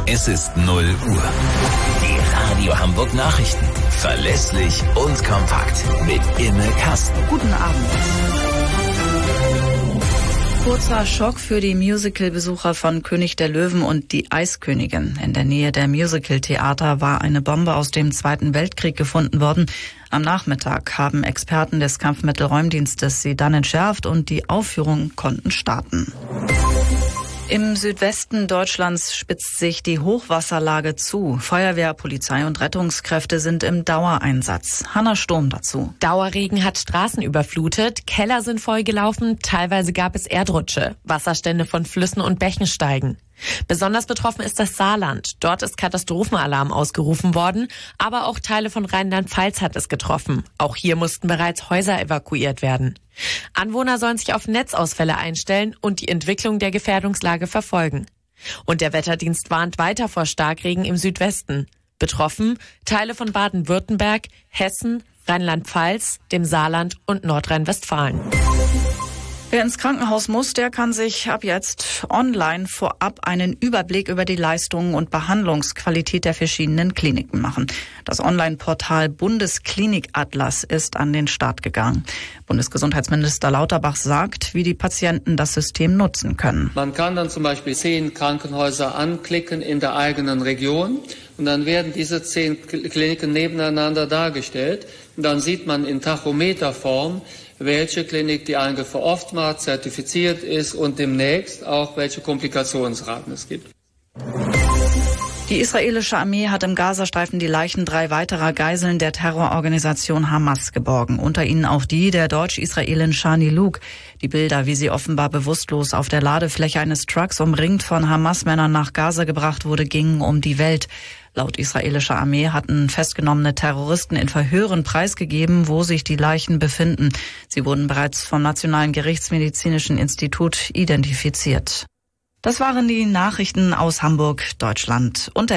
Es ist 0 Uhr. Die Radio Hamburg Nachrichten. Verlässlich und kompakt. Mit Imme Kasten. Guten Abend. Kurzer Schock für die Musical-Besucher von König der Löwen und die Eiskönigin. In der Nähe der Musical-Theater war eine Bombe aus dem Zweiten Weltkrieg gefunden worden. Am Nachmittag haben Experten des Kampfmittelräumdienstes sie dann entschärft und die Aufführungen konnten starten. Im Südwesten Deutschlands spitzt sich die Hochwasserlage zu. Feuerwehr, Polizei und Rettungskräfte sind im Dauereinsatz. Hanna Sturm dazu. Dauerregen hat Straßen überflutet, Keller sind vollgelaufen, teilweise gab es Erdrutsche. Wasserstände von Flüssen und Bächen steigen. Besonders betroffen ist das Saarland. Dort ist Katastrophenalarm ausgerufen worden, aber auch Teile von Rheinland-Pfalz hat es getroffen. Auch hier mussten bereits Häuser evakuiert werden. Anwohner sollen sich auf Netzausfälle einstellen und die Entwicklung der Gefährdungslage verfolgen. Und der Wetterdienst warnt weiter vor Starkregen im Südwesten. Betroffen Teile von Baden-Württemberg, Hessen, Rheinland-Pfalz, dem Saarland und Nordrhein-Westfalen. Wer ins Krankenhaus muss, der kann sich ab jetzt online vorab einen Überblick über die Leistungen und Behandlungsqualität der verschiedenen Kliniken machen. Das Online-Portal Bundesklinikatlas ist an den Start gegangen. Bundesgesundheitsminister Lauterbach sagt, wie die Patienten das System nutzen können. Man kann dann zum Beispiel 10 Krankenhäuser anklicken in der eigenen Region und dann werden diese 10 Kliniken nebeneinander dargestellt. Und dann sieht man in Tachometerform, welche Klinik die Eingriffe oft macht, zertifiziert ist und demnächst auch welche Komplikationsraten es gibt. Die israelische Armee hat im Gazastreifen die Leichen 3 weiterer Geiseln der Terrororganisation Hamas geborgen. Unter ihnen auch die der Deutsch-Israelin Shani Luke. Die Bilder, wie sie offenbar bewusstlos auf der Ladefläche eines Trucks umringt von Hamas-Männern nach Gaza gebracht wurde, gingen um die Welt. Laut israelischer Armee hatten festgenommene Terroristen in Verhören preisgegeben, wo sich die Leichen befinden. Sie wurden bereits vom Nationalen Gerichtsmedizinischen Institut identifiziert. Das waren die Nachrichten aus Hamburg, Deutschland. Und